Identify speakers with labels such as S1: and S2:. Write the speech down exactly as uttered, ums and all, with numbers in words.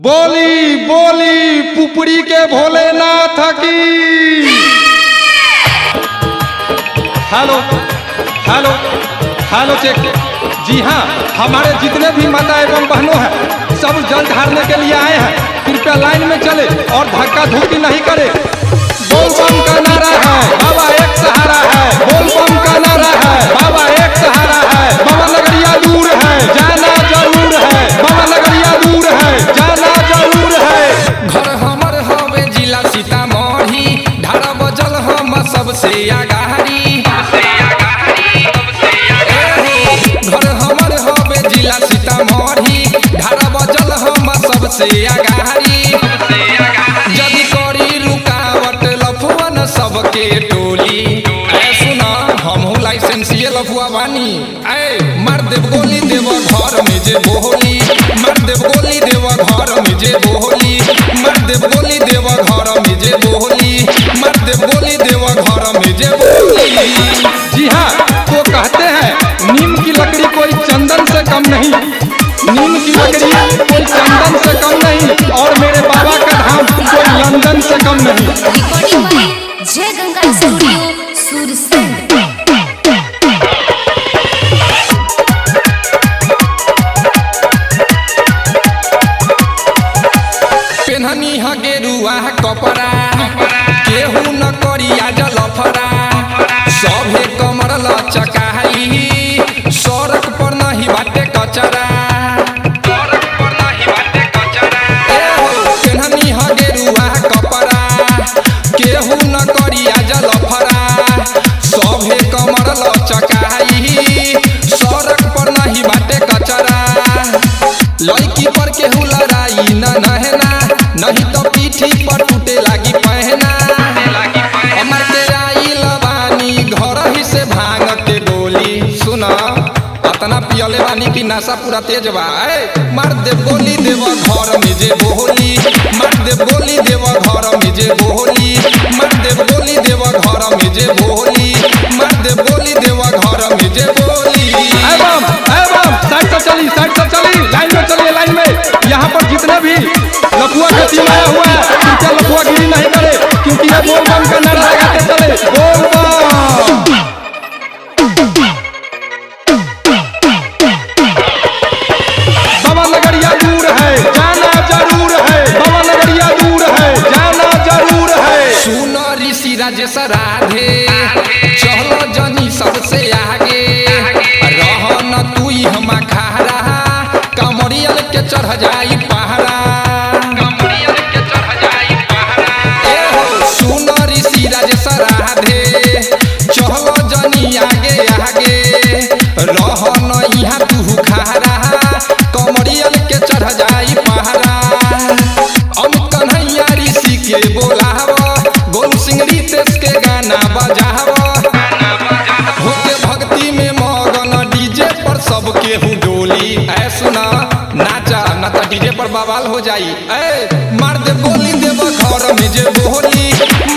S1: बोली बोली पुपड़ी के भोलेनाथ की। Hello hello hello check. जी हाँ, हमारे जितने भी माता एवं बहनों हैं सब जल ढारने के लिए आए हैं। कृपया लाइन में चले और धक्का धुक्की नहीं करे। बोल बम का नारा है, बाबा एक सहारा है। बोल बम का नारा है, बाबा एक सहारा है। बाबा नगरिया दूर है, जाना जरूर है। बाबा नगरिया दूर है, जाना जरूर है।
S2: घर हमर हवे जिला सीतामढ़ी, ढारा बजल हम सबसे आगारी। घर हमर हवे जिला सीतामढ़ी, ढारा बजल हम सबसे आगारी। यदि करी रुकावट लफुअन सबके टोली, ऐ सुना हमहू लाइसेंसिए लफुआ बानी। ऐ मार देव गोली देव घर में जे बोली, मार देव गोली देव घर में जे बोली, मार देव गोली देव घर में जे बोली, मार देव गोली देव घर में जे बोली।
S1: जी हाँ, वो कहते हैं नीम की लकड़ी कोई चंदन से कम नहीं, नीम की लकड़ी कोई चंदन से कम नहीं, और मेरे बाबा का धाम कोई लंदन से कम नहीं।
S3: रिकॉर्डिंग बाय जय गंगा स्टूडियो सूरसंड।
S2: पेन्हनी ह गेरुआ कपड़ा, केहू न करिया जलफरा। सभे कमर लचकाई, सड़क पर नहीं बाटे कचरा। पेन्हनी ह गेरुआ कपड़ा, केहू न करिया जलफरा। सभे कमर लचकाई, सड़क पर नहीं बाटे कचरा। लड़की पर केहू लड़ाई न नहना, नहीं तो पीठी पर टूटे लागी पहना। हमर के आई लबानी घर ही से भांग के गोली। सुना अतना पियले बानी की नशा पूरा तेज बा। मार देव गोली देव घर में जे बोली, मार देव गोली देव घर में जे बोली, मार देव गोली देव घर में जे बोली, मार देव गोली देव घर में जे बोली।
S1: एवं एवं साइड से चली, साइड से चली, लाइन में चलिए, लाइन में। यहाँ पर जितने भी लफुआ का टीम आया हुआ है कृपया लफुआ गिरी नहीं करे, क्योंकि ये बोल बम का नारा लगाते चले। बोल बम। बाबा नगरिया दूर है, जाना जरूर है। बाबा नगरिया दूर है, जाना जरूर है।
S2: सुन ऋषि राजेश राधे, चलो जनी सबसे आगे। रह न तू हम खारा, कमरियल के चढ़ जाई पहाड़ा। ए हो सुन ऋषि राजेश राधे, चलो जनी आगे आगे। रह न यहाँ तू खारा, कमरियल के चढ़ जाई पहाड़ा। अमित कन्हैया ऋषि के बोलावा, गोलू सिंह रितेश के गाना बजावा। होके भक्ति में मगन डीजे पर सब केहू डोली। ऐ सुना नाचा न तो डीजे पर बवाल हो जाई। ऐ मार दे गोली देव घर में जे बोली,